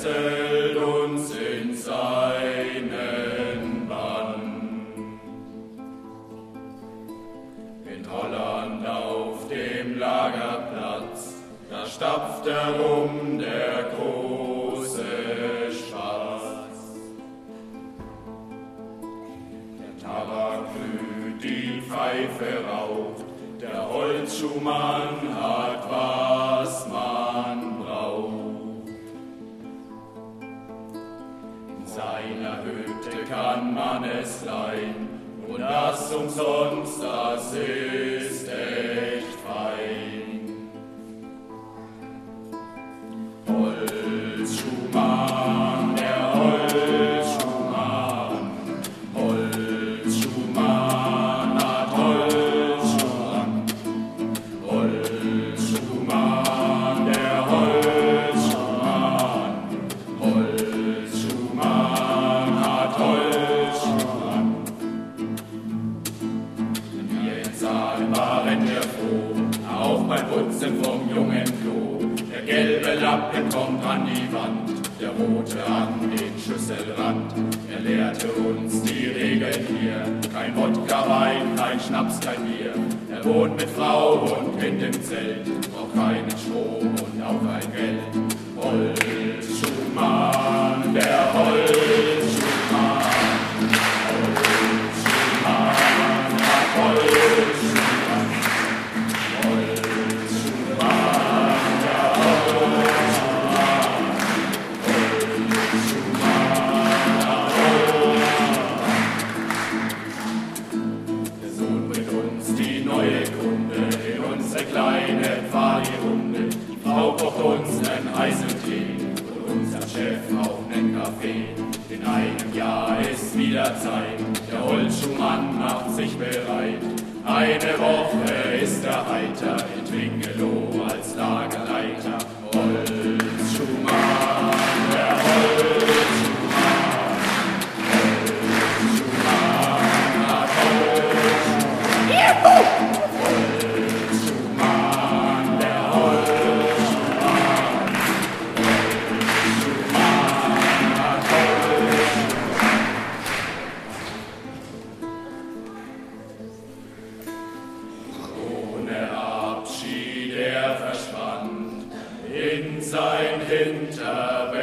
fesselt uns in seinen Bann. In Holland auf dem Lagerplatz, da stapft herum der große Spatz. Der Tabak glüht, die Pfeife raucht, der Holzschuhmann hat, was man braucht. In seiner Hütte kann man es leihen, und das umsonst, das ist echt fein. Holzschuhmann, der Holzschuhmann, Holzschuhmann hat Holzschuhe an. Holzschuhmann, der Holzschuhmann, Holzschuhmann hat Holzschuhe an. Wir in Saal waren wir froh, auch beim Putzen vom jungen Klo. Der gelbe Lappen kommt an die Wand, der rote an den Schüsselrand. Er lehrte uns die Regeln hier, kein Wodka, Wein, kein Schnaps, kein Bier. Er wohnt mit Frau und Kind im Zelt, braucht keinen Strom und auch kein Geld. Holzschuhmann, der Holzschuhmann, Holzschuhmann hat Holzschuhmann, Holzschuhmann, der Holzschuhmann, Holzschuhmann hat Holzschuhmann. Der Sohn bringt uns die neue Kunde in unsere kleine Pfarrrunde. Die Frau kocht uns nen heißen Tee und unser Chef auch nen Kaffee. In einem Jahr ist wieder Zeit, der Holzschuhmann macht sich bereit. Eine Woche ist er heiter in Twingelow als Lagerleiter. Holzschuhmann, der Holzschuhmann, Holzschuhmann hat Holzschuhmann. Holzschuhmann, der Holzschuhmann, Holzschuhmann hat Holzschuhmann. Ohne Abschied er verschwand in sein Hinterwelt.